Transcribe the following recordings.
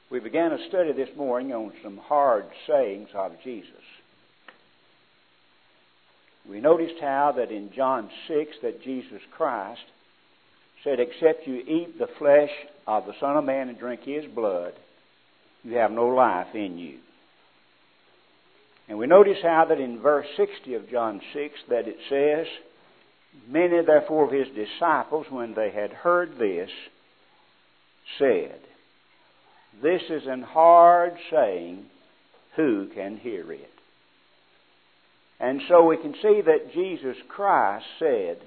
We began a study this morning on some hard sayings of Jesus. We noticed how that in John 6 that Jesus Christ said, "Except you eat the flesh of the Son of Man and drink His blood, you have no life in you." And we notice how that in verse 60 of John 6 that it says, "Many therefore of His disciples, when they had heard this, said, 'This is an hard saying, who can hear it?'" And so we can see that Jesus Christ said,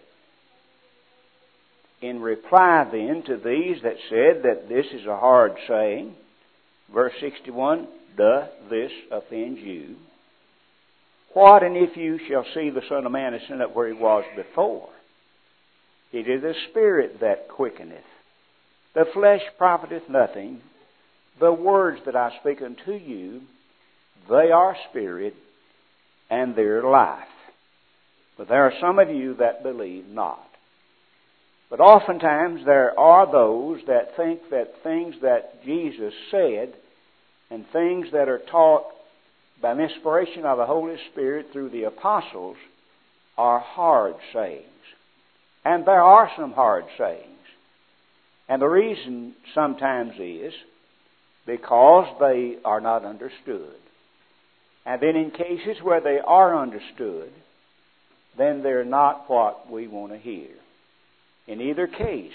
in reply then to these that said that this is a hard saying, verse 61, "Doth this offend you? What, and if you shall see the Son of Man ascend up where He was before? It is the Spirit that quickeneth. The flesh profiteth nothing. The words that I speak unto you, they are spirit, and they're life. But there are some of you that believe not." But oftentimes there are those that think that things that Jesus said and things that are taught by an inspiration of the Holy Spirit through the apostles are hard sayings. And there are some hard sayings. And the reason sometimes is because they are not understood. And then in cases where they are understood, then they're not what we want to hear. In either case,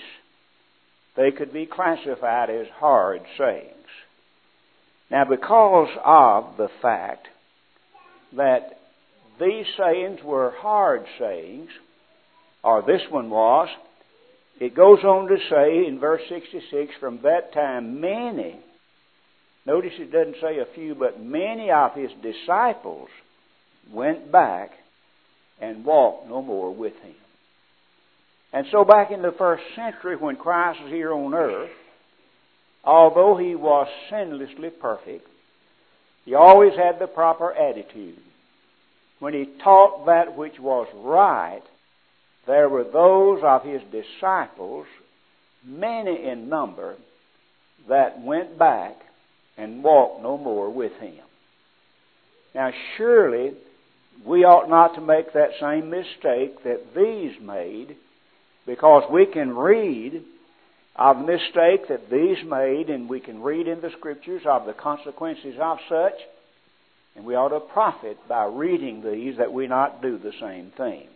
they could be classified as hard sayings. Now, because of the fact that these sayings were hard sayings, or this one was, it goes on to say in verse 66, "From that time many," notice it doesn't say a few, but many of His disciples went back and walked no more with Him. And so back in the first century when Christ was here on earth, although He was sinlessly perfect, He always had the proper attitude. When He taught that which was right, there were those of His disciples, many in number, that went back and walked no more with Him. Now surely we ought not to make that same mistake that these made, because we can read of the mistake that these made, and we can read in the Scriptures of the consequences of such, and we ought to profit by reading these that we not do the same thing.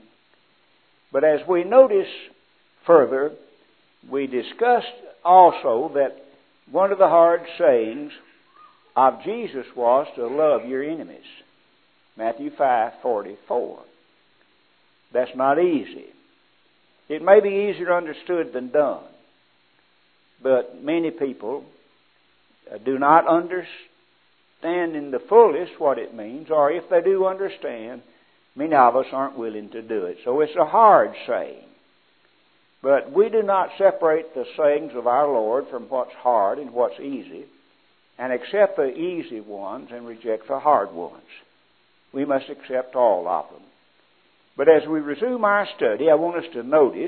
But as we notice further, we discussed also that one of the hard sayings of Jesus was to love your enemies. Matthew 5:44. That's not easy. It may be easier understood than done. But many people do not understand in the fullest what it means, or if they do understand, many of us aren't willing to do it. So it's a hard saying. But we do not separate the sayings of our Lord from what's hard and what's easy, and accept the easy ones and reject the hard ones. We must accept all of them. But as we resume our study, I want us to notice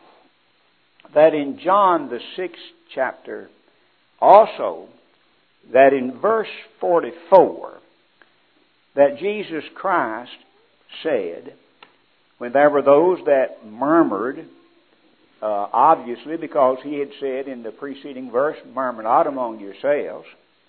that in John the 6th chapter, also, that in verse 44, that Jesus Christ said, when there were those that murmured, obviously because He had said in the preceding verse, "Murmur not among yourselves,"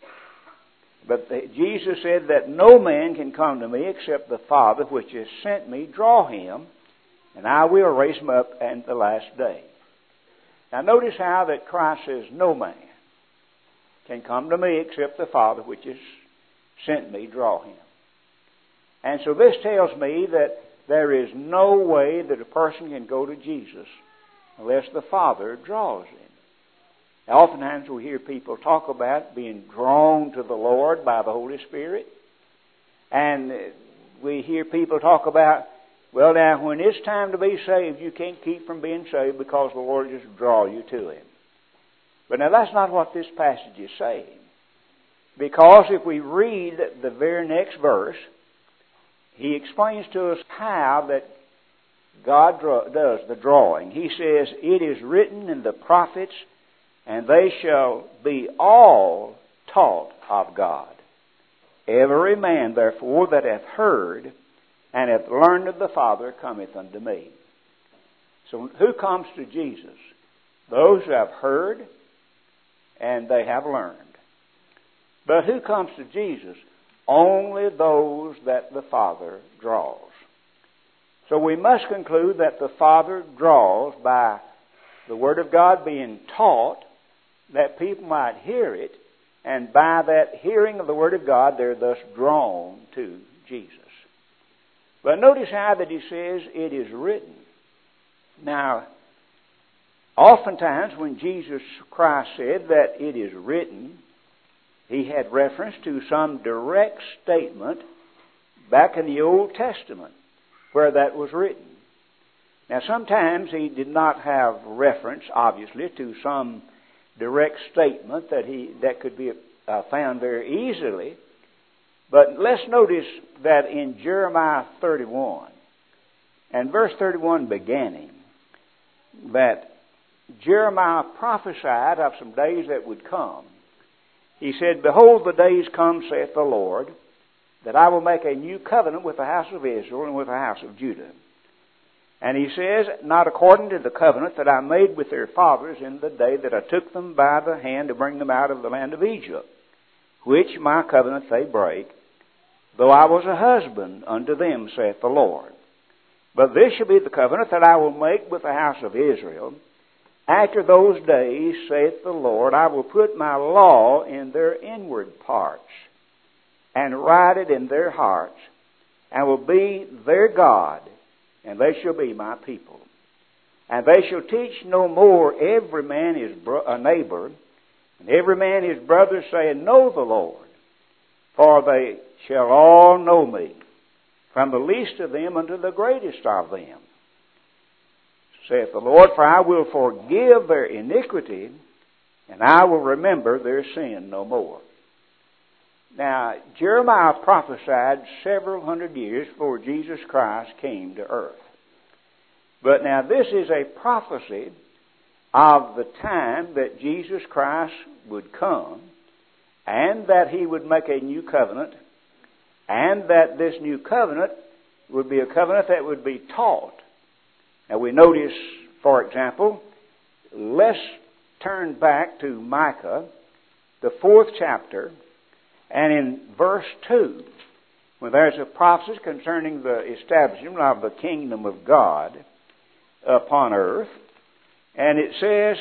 but Jesus said that no man can come to me except the Father which has sent me draw him, and I will raise him up at the last day. Now notice how that Christ says no man can come to me except the Father which has sent me draw him. And so this tells me that there is no way that a person can go to Jesus unless the Father draws him. Now, oftentimes we hear people talk about being drawn to the Lord by the Holy Spirit. And we hear people talk about, well, now, when it's time to be saved, you can't keep from being saved because the Lord just draw you to Him. But now, that's not what this passage is saying. Because if we read the very next verse, He explains to us how that God does the drawing. He says, "It is written in the prophets, and they shall be all taught of God. Every man, therefore, that hath heard and hath learned of the Father cometh unto me. So who comes to Jesus? Those who have heard and they have learned. But who comes to Jesus? Only those that the Father draws. So we must conclude that the Father draws by the Word of God being taught, that people might hear it, and by that hearing of the Word of God, they're thus drawn to Jesus. But notice how that he says, it is written. Now, oftentimes when Jesus Christ said that it is written, he had reference to some direct statement back in the Old Testament where that was written. Now, sometimes he did not have reference, obviously, to some direct statement that could be found very easily. But let's notice that in Jeremiah 31, and verse 31 beginning, that Jeremiah prophesied of some days that would come. He said, Behold, the days come, saith the Lord, that I will make a new covenant with the house of Israel and with the house of Judah. And he says, Not according to the covenant that I made with their fathers in the day that I took them by the hand to bring them out of the land of Egypt, which my covenant they break, though I was a husband unto them, saith the Lord. But this shall be the covenant that I will make with the house of Israel. After those days, saith the Lord, I will put my law in their inward parts, and write it in their hearts, and will be their God, and they shall be my people. And they shall teach no more every man his neighbor, and every man his brother, saying, Know the Lord, for they shall all know me, from the least of them unto the greatest of them, saith the Lord, for I will forgive their iniquity, and I will remember their sin no more. Now, Jeremiah prophesied several hundred years before Jesus Christ came to earth. But now this is a prophecy of the time that Jesus Christ would come, and that he would make a new covenant, and that this new covenant would be a covenant that would be taught. Now we notice, for example, let's turn back to Micah, the 4th chapter, and in verse 2, when there's a prophecy concerning the establishment of the kingdom of God upon earth, and it says,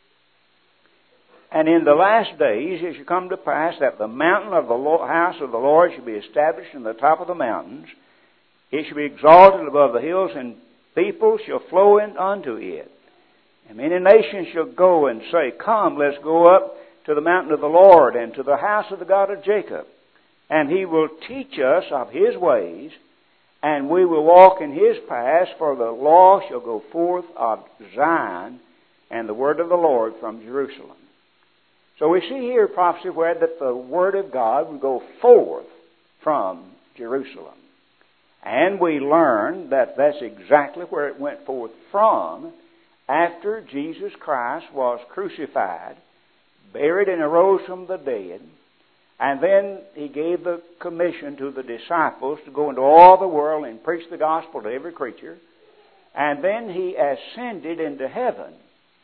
And in the last days it shall come to pass that the mountain of the house of the Lord shall be established in the top of the mountains. It shall be exalted above the hills, and people shall flow in unto it. And many nations shall go and say, Come, let's go up to the mountain of the Lord, and to the house of the God of Jacob. And he will teach us of his ways, and we will walk in his paths, for the law shall go forth of Zion, and the word of the Lord from Jerusalem. So we see here prophecy where that the word of God will go forth from Jerusalem. And we learn that that's exactly where it went forth from after Jesus Christ was crucified, buried, and arose from the dead. And then he gave the commission to the disciples to go into all the world and preach the gospel to every creature. And then he ascended into heaven.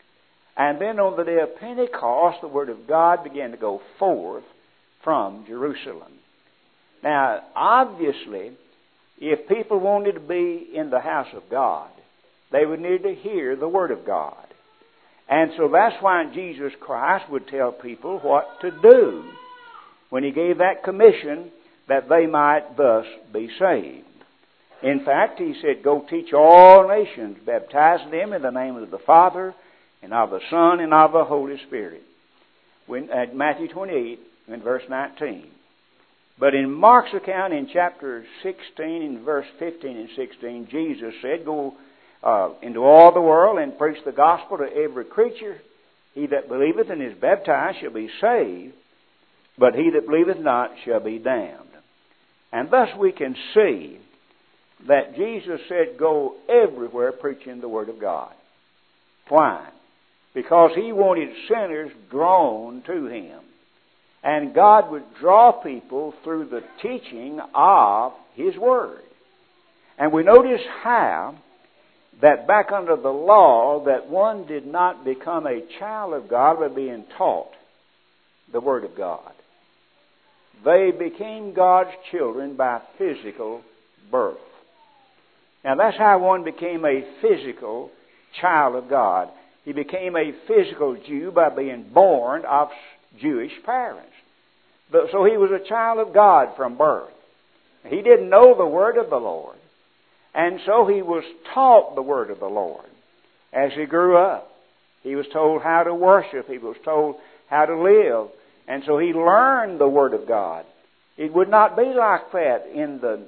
And then on the day of Pentecost, the word of God began to go forth from Jerusalem. Now, obviously, if people wanted to be in the house of God, they would need to hear the word of God. And so that's why Jesus Christ would tell people what to do when he gave that commission, that they might thus be saved. In fact, he said, Go teach all nations, baptize them in the name of the Father, and of the Son, and of the Holy Spirit. At Matthew 28, in verse 19. But in Mark's account, in chapter 16, in verse 15 and 16, Jesus said, Go into all the world and preach the gospel to every creature. He that believeth and is baptized shall be saved, but he that believeth not shall be damned. And thus we can see that Jesus said, Go everywhere preaching the word of God. Why? Because he wanted sinners drawn to him. And God would draw people through the teaching of His Word. And we notice how that back under the law that one did not become a child of God by being taught the Word of God. They became God's children by physical birth. Now that's how one became a physical child of God. He became a physical Jew by being born of Jewish parents. So he was a child of God from birth. He didn't know the Word of the Lord. And so he was taught the Word of the Lord as he grew up. He was told how to worship. He was told how to live. And so he learned the Word of God. It would not be like that in the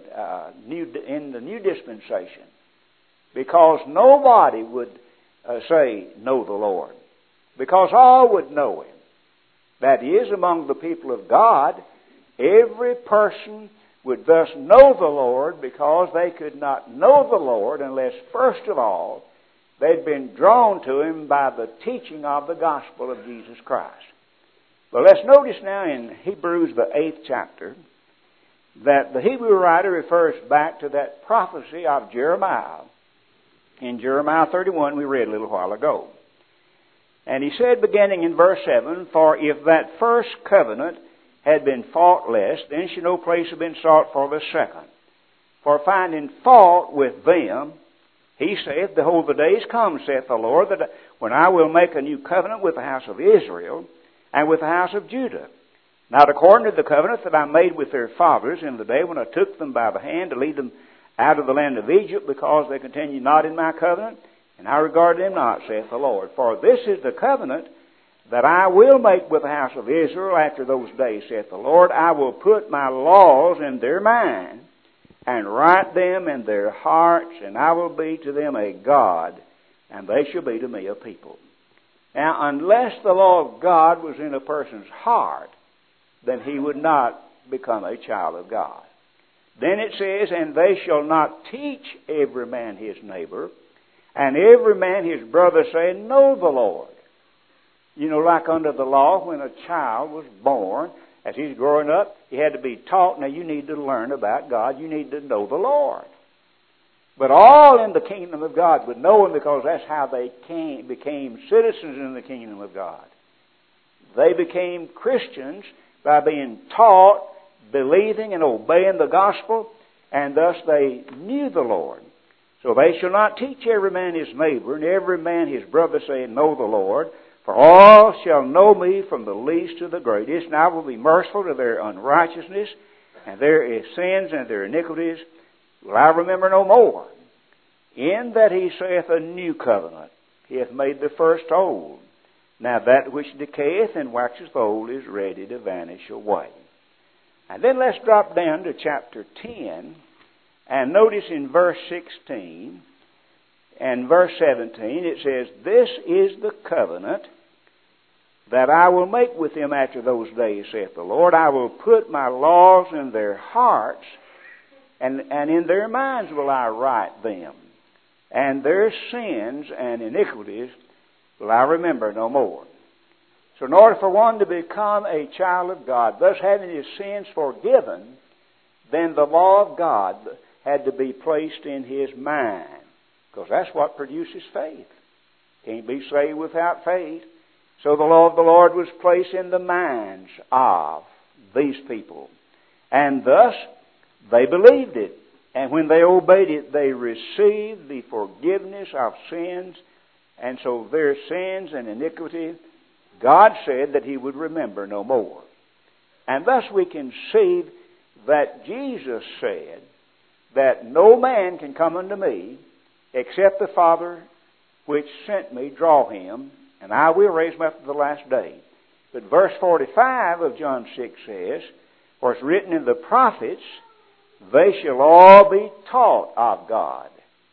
new dispensation, because nobody would say, know the Lord, because all would know Him. That is, among the people of God, every person would thus know the Lord, because they could not know the Lord unless, first of all, they'd been drawn to Him by the teaching of the gospel of Jesus Christ. Well, let's notice now in Hebrews, the 8th chapter, that the Hebrew writer refers back to that prophecy of Jeremiah. In Jeremiah 31, we read a little while ago. And he said, beginning in verse 7, "For if that first covenant had been faultless, then should no place have been sought for the second. For finding fault with them, he saith, Behold, the days come, saith the Lord, that when I will make a new covenant with the house of Israel, and with the house of Judah, not according to the covenant that I made with their fathers in the day when I took them by the hand to lead them out of the land of Egypt, because they continued not in my covenant, and I regard them not, saith the Lord. For this is the covenant that I will make with the house of Israel after those days, saith the Lord. I will put my laws in their mind, and write them in their hearts, and I will be to them a God, and they shall be to me a people." Now, unless the law of God was in a person's heart, then he would not become a child of God. Then it says, "And they shall not teach every man his neighbor, and every man his brother, saying, Know the Lord." You know, like under the law, when a child was born, as he's growing up, he had to be taught, now you need to learn about God, you need to know the Lord. But all in the kingdom of God would know Him, because that's how they became citizens in the kingdom of God. They became Christians by being taught, believing and obeying the gospel, and thus they knew the Lord. So they shall not teach every man his neighbor, and every man his brother, saying, Know the Lord, for all shall know me from the least to the greatest, and I will be merciful to their unrighteousness, and their sins and their iniquities will I remember no more. In that He saith, A new covenant, He hath made the first old. Now that which decayeth and waxeth old is ready to vanish away. And then let's drop down to chapter 10, and notice in verse 16 and verse 17, it says, This is the covenant that I will make with them after those days, saith the Lord. I will put my laws in their hearts, and in their minds will I write them. And their sins and iniquities will I remember no more. So in order for one to become a child of God, thus having his sins forgiven, then the law of God had to be placed in his mind, because that's what produces faith. Can't be saved without faith. So the law of the Lord was placed in the minds of these people. And thus they believed it. And when they obeyed it, they received the forgiveness of sins. And so their sins and iniquity, God said that He would remember no more. And thus we can see that Jesus said that no man can come unto me except the Father which sent me draw him, and I will raise him up at the last day. But verse 45 of John 6 says, For it's written in the prophets, They shall all be taught of God.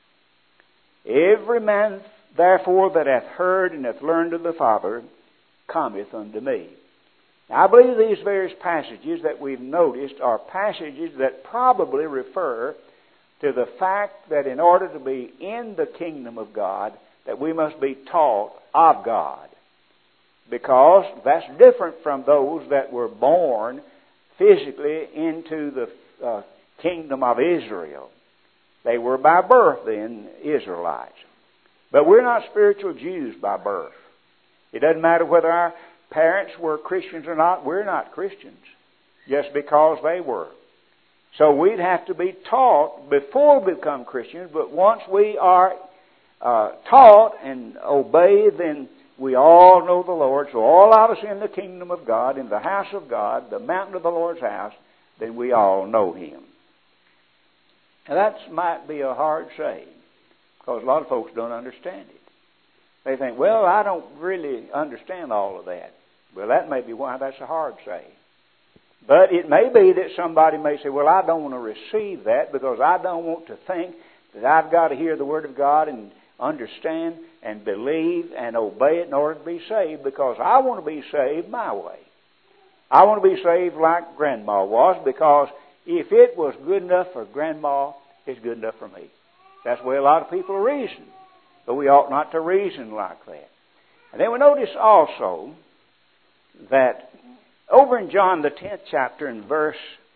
Every man therefore that hath heard and hath learned of the Father cometh unto me. Now, I believe these various passages that we've noticed are passages that probably refer to the fact that in order to be in the kingdom of God, that we must be taught of God. because that's different from those that were born physically into the kingdom of Israel. They were by birth then Israelites. But we're not spiritual Jews by birth. It doesn't matter whether our parents were Christians or not. We're not Christians just because they were. So we'd have to be taught before we become Christians, but once we are taught and obey, then we all know the Lord. So all of us in the kingdom of God, in the house of God, the mountain of the Lord's house, then we all know Him. Now that might be a hard saying, because a lot of folks don't understand it. They think, well, I don't really understand all of that. Well, that may be why that's a hard saying. But it may be that somebody may say, well, I don't want to receive that because I don't want to think that I've got to hear the Word of God and understand and believe and obey it in order to be saved, because I want to be saved my way. I want to be saved like Grandma was, because if it was good enough for Grandma, it's good enough for me. That's the way a lot of people reason. But we ought not to reason like that. And then we notice also that over in John the 10th chapter in verse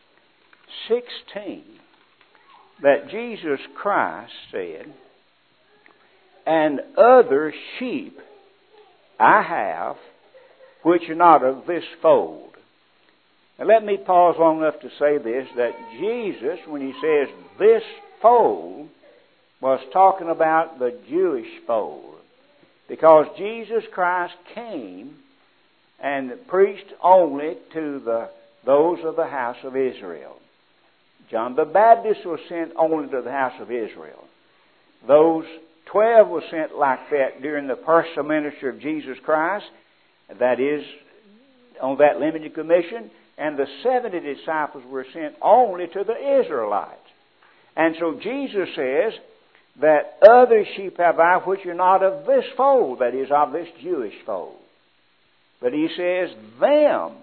16, that Jesus Christ said, "And other sheep I have, which are not of this fold." Now let me pause long enough to say this, that Jesus, when He says this fold, was talking about the Jewish fold. Because Jesus Christ came and preached only to those of the house of Israel. John the Baptist was sent only to the house of Israel. Those 12 were sent like that during the personal ministry of Jesus Christ, that is, on that limited commission, and the 70 disciples were sent only to the Israelites. And so Jesus says that other sheep have I which are not of this fold, that is, of this Jewish fold. But He says, them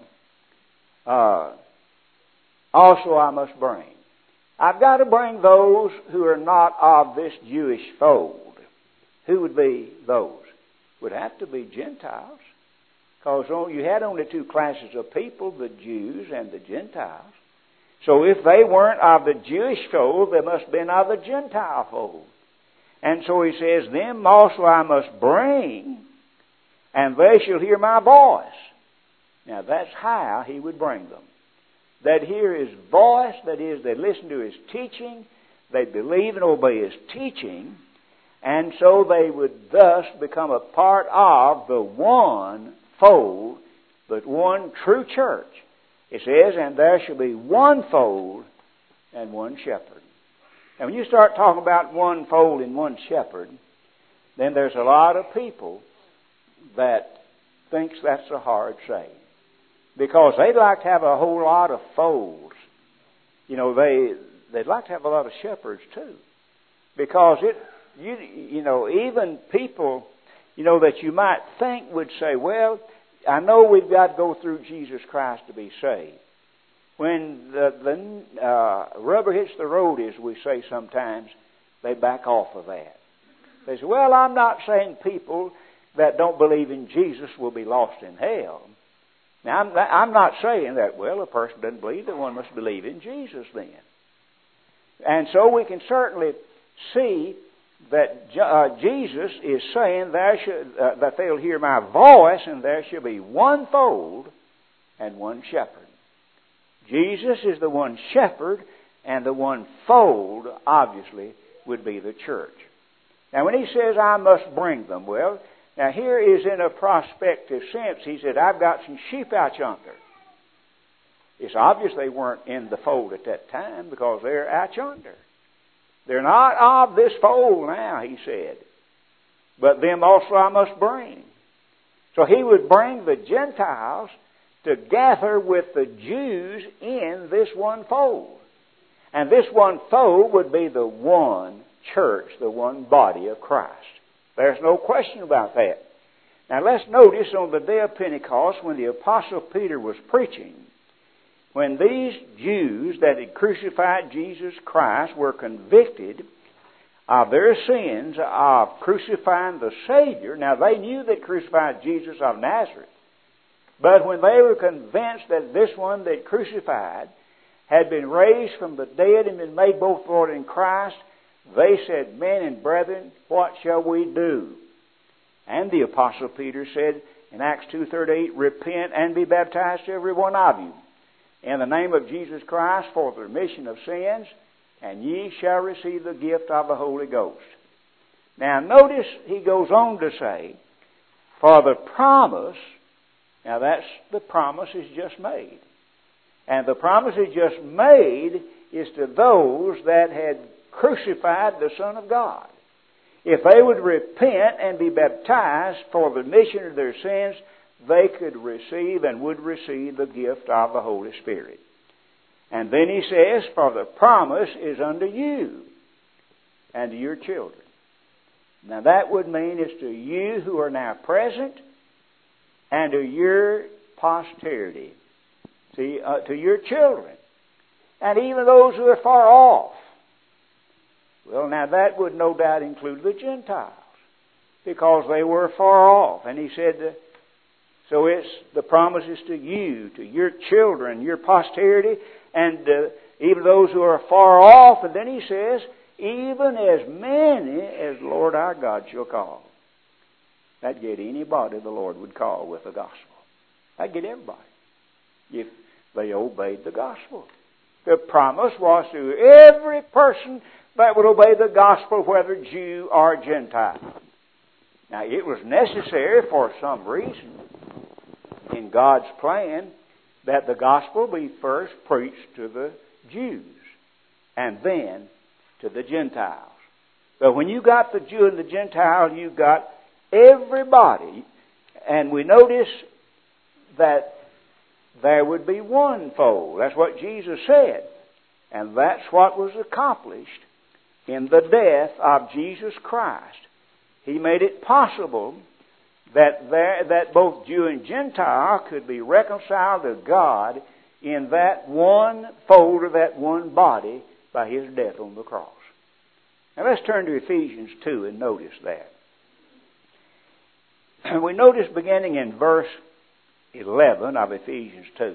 also I must bring. I've got to bring those who are not of this Jewish fold. Who would be those? Would have to be Gentiles. Because you had only two classes of people, the Jews and the Gentiles. So if they weren't of the Jewish fold, they must have been of the Gentile fold. And so He says, them also I must bring, and they shall hear my voice. Now that's how He would bring them. They'd hear His voice, that is, they'd listen to His teaching, they'd believe and obey His teaching, and so they would thus become a part of the one fold, but one true church. It says, and there shall be one fold and one shepherd. And when you start talking about one fold and one shepherd, then there's a lot of people that thinks that's a hard saying. Because they'd like to have a whole lot of folds. You know, they'd like to have a lot of shepherds too. Because even people, that you might think would say, well, I know we've got to go through Jesus Christ to be saved. When the rubber hits the road, as we say sometimes, they back off of that. They say, well, I'm not saying people that don't believe in Jesus will be lost in hell. Now, I'm not saying that, well, a person doesn't believe, that one must believe in Jesus then. And so we can certainly see that Jesus is saying that they'll hear my voice, and there shall be one fold and one shepherd. Jesus is the one shepherd, and the one fold, obviously, would be the church. Now, when He says, I must bring them, well, now here is in a prospective sense. He said, I've got some sheep out yonder. It's obvious they weren't in the fold at that time, because they're out yonder. They're not of this fold now, He said. But them also I must bring. So He would bring the Gentiles to gather with the Jews in this one fold. And this one fold would be the one church, the one body of Christ. There's no question about that. Now let's notice on the day of Pentecost, when the Apostle Peter was preaching, when these Jews that had crucified Jesus Christ were convicted of their sins of crucifying the Savior. Now they knew they crucified Jesus of Nazareth. But when they were convinced that this one they crucified had been raised from the dead and been made both Lord and Christ, they said, Men and brethren, what shall we do? And the Apostle Peter said in Acts 2:38, Repent and be baptized every one of you in the name of Jesus Christ for the remission of sins, and ye shall receive the gift of the Holy Ghost. Now notice he goes on to say, For the promise, now that's the promise is just made. And the promise is just made is to those that had crucified the Son of God. If they would repent and be baptized for the remission of their sins, they could receive and would receive the gift of the Holy Spirit. And then he says, For the promise is unto you and to your children. Now that would mean it's to you who are now present and to your posterity. See, to your children. And even those who are far off. Well, now that would no doubt include the Gentiles, because they were far off. And he said, so it's the promises to you, to your children, your posterity, and even those who are far off. And then he says, even as many as the Lord our God shall call. That'd get anybody the Lord would call with the gospel. That'd get everybody, if they obeyed the gospel. The promise was to every person that would obey the gospel, whether Jew or Gentile. Now, it was necessary for some reason in God's plan that the gospel be first preached to the Jews and then to the Gentiles. But when you got the Jew and the Gentile, you got everybody. And we notice that there would be one fold. That's what Jesus said. And that's what was accomplished in the death of Jesus Christ. He made it possible that both Jew and Gentile could be reconciled to God in that one fold, or that one body, by His death on the cross. Now let's turn to Ephesians 2 and notice that. And we notice beginning in verse 11 of Ephesians 2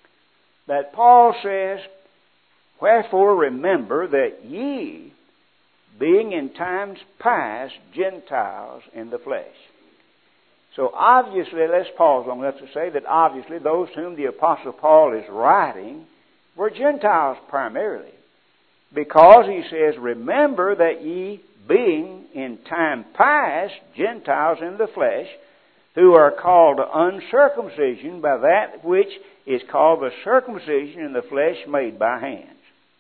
that Paul says, Wherefore remember that ye, being in times past Gentiles in the flesh. So obviously, let's pause long enough to say that obviously those whom the Apostle Paul is writing were Gentiles primarily. Because he says, Remember that ye, being in time past Gentiles in the flesh, who are called uncircumcision by that which is called the circumcision in the flesh made by hands.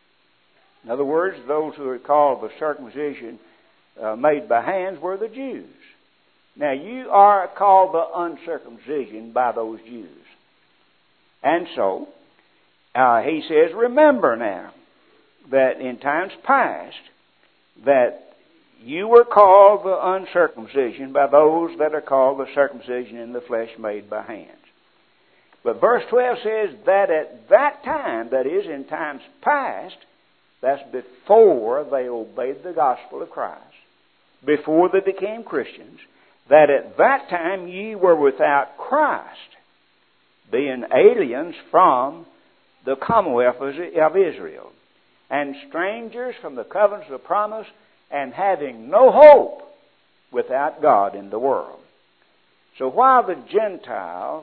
In other words, those who are called the circumcision made by hands were the Jews. Now, you are called the uncircumcision by those Jews. And so, he says, Remember now that in times past that you were called the uncircumcision by those that are called the circumcision in the flesh made by hands. But verse 12 says that at that time, that is in times past, that's before they obeyed the gospel of Christ, before they became Christians, that at that time ye were without Christ, being aliens from the commonwealth of Israel, and strangers from the covenants of promise, and having no hope without God in the world. So while the Gentiles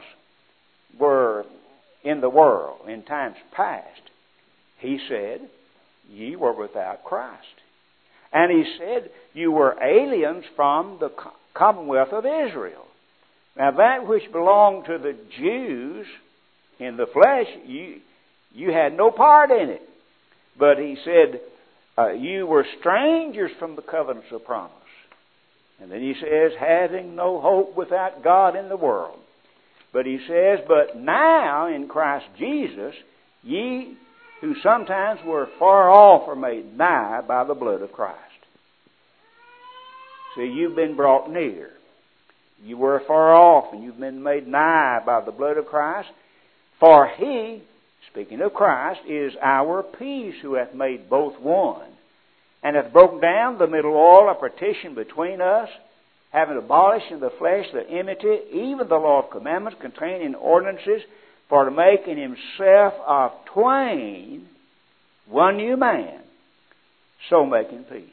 were in the world in times past, he said, ye were without Christ. And he said, you were aliens from the commonwealth of Israel. Now that which belonged to the Jews in the flesh, you had no part in it. But he said, you were strangers from the covenants of promise. And then he says, having no hope without God in the world. But he says, but now in Christ Jesus, ye who sometimes were far off are made nigh by the blood of Christ. See, you've been brought near. You were far off, and you've been made nigh by the blood of Christ. For he, speaking of Christ, is our peace, who hath made both one, and hath broken down the middle wall of partition between us, having abolished in the flesh the enmity, even the law of commandments contained in ordinances, for to make in himself of twain one new man, so making peace.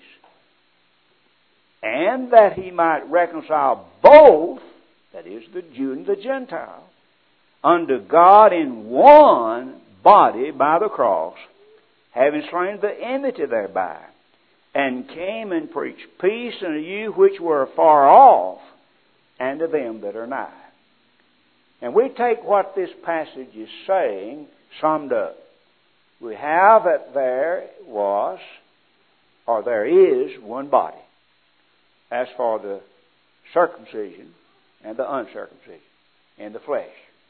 And that he might reconcile both, that is, the Jew and the Gentile, unto God in one body by the cross, having slain the enmity thereby, and came and preached peace unto you which were far off, and to them that are nigh. And we take what this passage is saying summed up. We have that there was, or there is, one body, as for the circumcision and the uncircumcision in the flesh.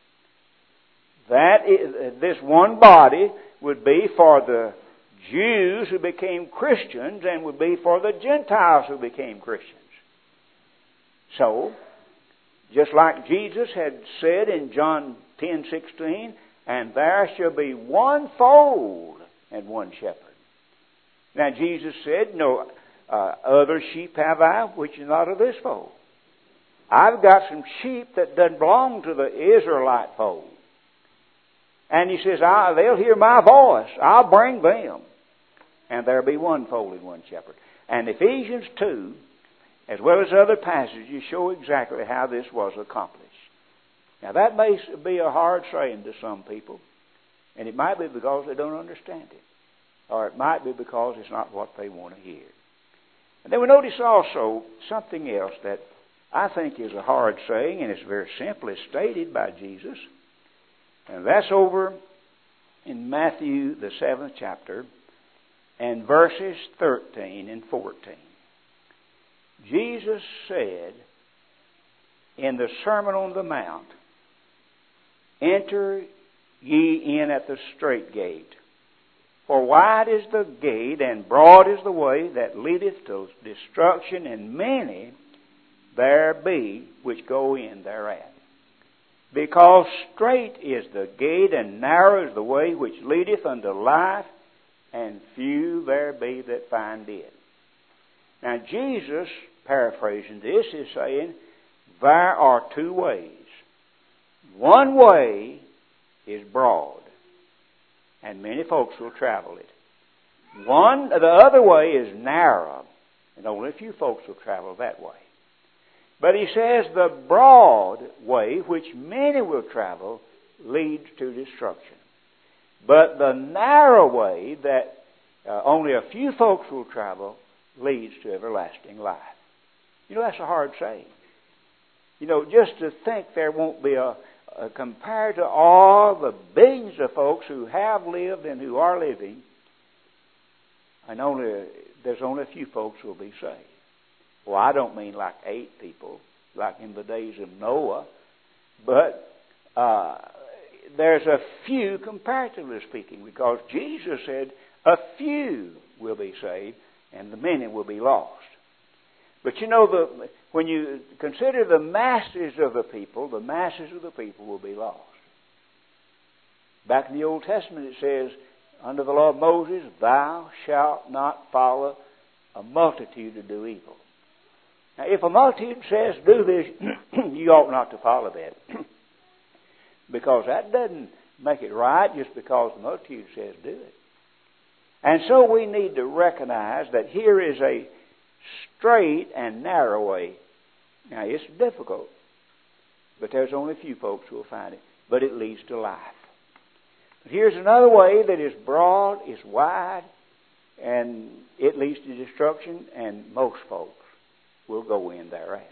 That is, this one body would be for the Jews who became Christians and would be for the Gentiles who became Christians. So, just like Jesus had said in John 10:16, and there shall be one fold and one shepherd. Now Jesus said, no, other sheep have I which is not of this fold. I've got some sheep that doesn't belong to the Israelite fold. And he says, they'll hear my voice. I'll bring them. And there'll be one fold and one shepherd. And Ephesians 2, as well as other passages, show exactly how this was accomplished. Now that may be a hard saying to some people. And it might be because they don't understand it. Or it might be because it's not what they want to hear. And then we notice also something else that I think is a hard saying, and it's very simply stated by Jesus. And that's over in Matthew, the 7th chapter, and verses 13 and 14. Jesus said in the Sermon on the Mount, enter ye in at the strait gate. For wide is the gate, and broad is the way that leadeth to destruction, and many there be which go in thereat. Because strait is the gate, and narrow is the way which leadeth unto life, and few there be that find it. Now Jesus, paraphrasing this, is saying, there are two ways. One way is broad, and many folks will travel it. The other way is narrow, and only a few folks will travel that way. But he says the broad way, which many will travel, leads to destruction. But the narrow way that only a few folks will travel leads to everlasting life. You know, that's a hard saying. You know, just to think there won't be compared to all the billions of folks who have lived and who are living, and there's only a few folks who will be saved. Well, I don't mean like 8 people, like in the days of Noah, but there's a few, comparatively speaking, because Jesus said a few will be saved and the many will be lost. But you know, when you consider the masses of the people will be lost. Back in the Old Testament it says, under the law of Moses, thou shalt not follow a multitude to do evil. Now, if a multitude says, do this, you ought not to follow that. Because that doesn't make it right just because the multitude says do it. And so we need to recognize that here is a straight and narrow way. Now, it's difficult, but there's only a few folks who will find it. But it leads to life. But here's another way that is broad, is wide, and it leads to destruction, and most folks will go in thereat.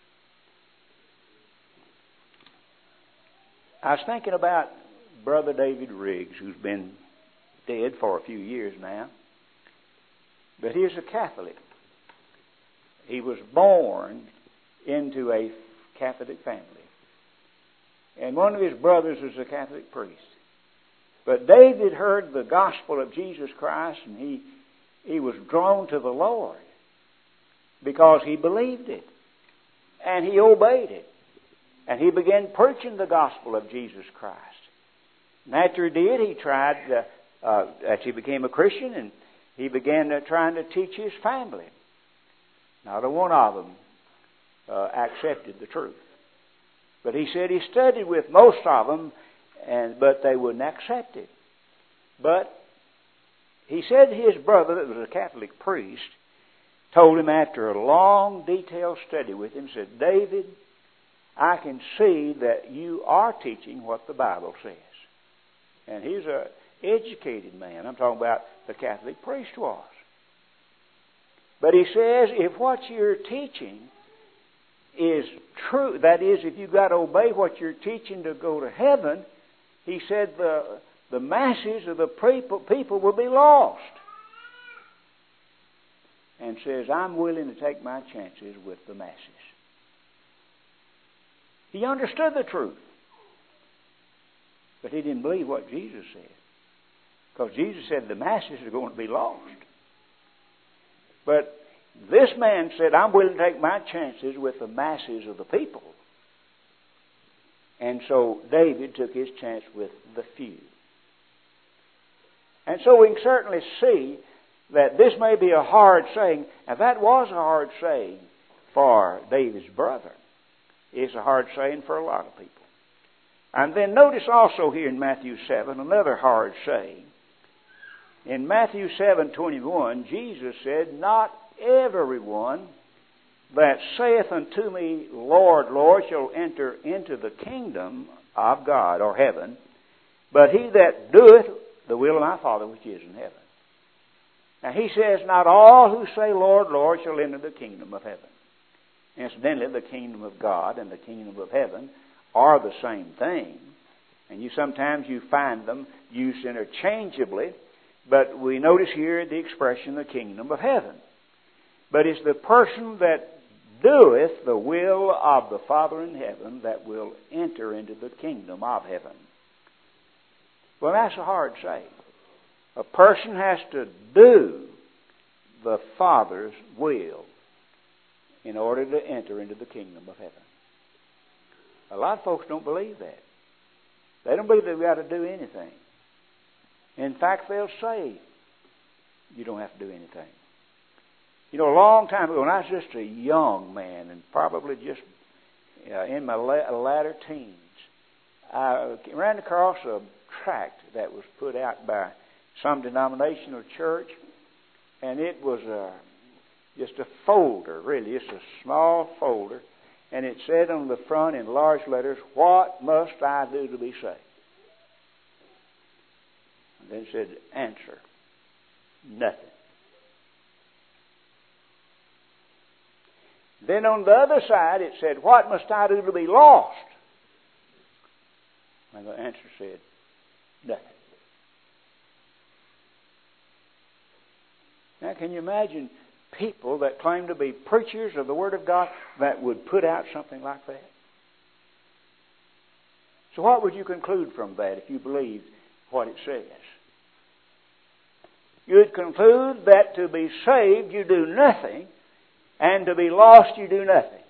I was thinking about Brother David Riggs, who's been dead for a few years now. But he's a Catholic. He was born into a Catholic family. And one of his brothers was a Catholic priest. But David heard the gospel of Jesus Christ, and he was drawn to the Lord because he believed it. And he obeyed it. And he began preaching the gospel of Jesus Christ. And after he did, he tried, as he became a Christian, and he began trying to teach his family. Not a one of them accepted the truth. But he said he studied with most of them, but they wouldn't accept it. But he said his brother, that was a Catholic priest, told him after a long, detailed study with him, said, "David, I can see that you are teaching what the Bible says." And he's an educated man. I'm talking about the Catholic priest was. But he says, if what you're teaching is true, that is, if you've got to obey what you're teaching to go to heaven, he said the masses of the people will be lost. And says, I'm willing to take my chances with the masses. He understood the truth. But he didn't believe what Jesus said. Because Jesus said the masses are going to be lost. But this man said, I'm willing to take my chances with the masses of the people. And so David took his chance with the few. And so we can certainly see that this may be a hard saying, and that was a hard saying for David's brother. It's a hard saying for a lot of people. And then notice also here in Matthew 7, another hard saying. In Matthew 7:21, Jesus said, not everyone that saith unto me, Lord, Lord, shall enter into the kingdom of God, or heaven, but he that doeth the will of my Father which is in heaven. Now he says, not all who say, Lord, Lord, shall enter the kingdom of heaven. Incidentally, the kingdom of God and the kingdom of heaven are the same thing. And sometimes you find them used interchangeably, but we notice here the expression, the kingdom of heaven. But it's the person that doeth the will of the Father in heaven that will enter into the kingdom of heaven. Well, that's a hard saying. A person has to do the Father's will in order to enter into the kingdom of heaven. A lot of folks don't believe that. They don't believe they've got to do anything. In fact, they'll say, you don't have to do anything. You know, a long time ago, when I was just a young man, and probably just in my latter teens, I ran across a tract that was put out by some denominational church, and it was just a folder, really. It's a small folder, and it said on the front in large letters, what must I do to be saved? And then it said, answer, nothing. Then on the other side it said, what must I do to be lost? And the answer said, nothing. Now can you imagine people that claim to be preachers of the Word of God that would put out something like that? So what would you conclude from that if you believed what it says? You would conclude that to be saved you do nothing, and to be lost you do nothing.